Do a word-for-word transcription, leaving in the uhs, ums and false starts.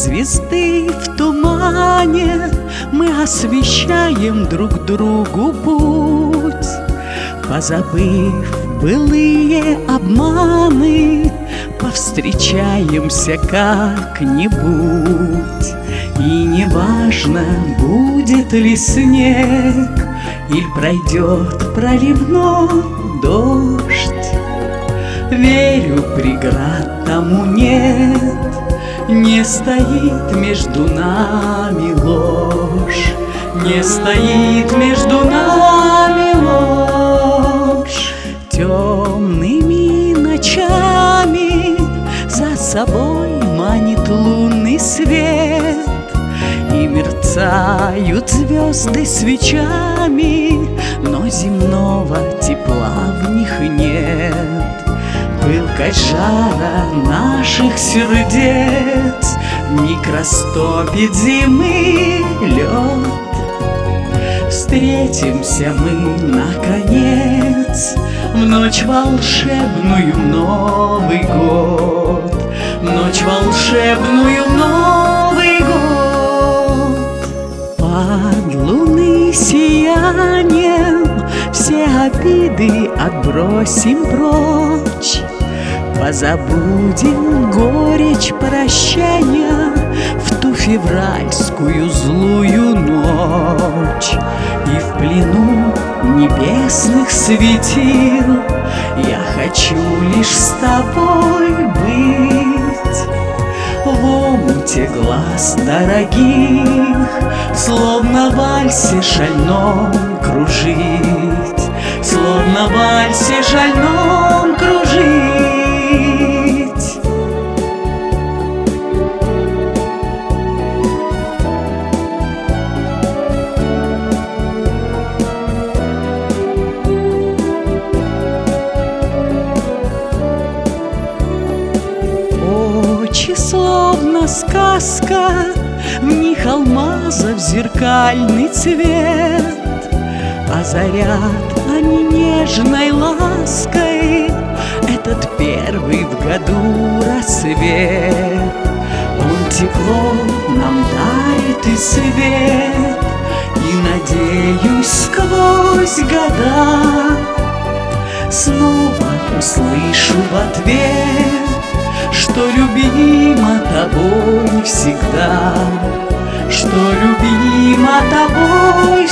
звезды в тумане мы освещаем друг другу путь, позабыв былые обманы, повстречаемся как-нибудь. И неважно, будет ли снег или пройдет проливной дождь, верю, преград тому нет, не стоит между нами ложь, не стоит между нами ложь. Темными ночами за собой манит лунный свет, и мерцают звезды свечами, но земного тепла в них нет. Пылкость жара наших сердец вмиг растопит зимы лед. Встретимся мы, наконец, в ночь волшебную, в Новый год, в ночь волшебную, в Новый год. Под луны сиянием все обиды отбросим прочь, позабудем горечь прощания в ту февральскую злую ночь. И в плену небесных светил я хочу лишь с тобой быть. В омуте глаз дорогих, словно в вальсе шальном кружить, словно в вальсе шальном кружить. Очи словно сказка, в них алмазов зеркальный цвет, озарят они нежной лаской этот первый в году рассвет. Он тепло нам дарит и свет, и, надеюсь, сквозь года снова услышу в ответ, что любима тобой всегда, что любима тобой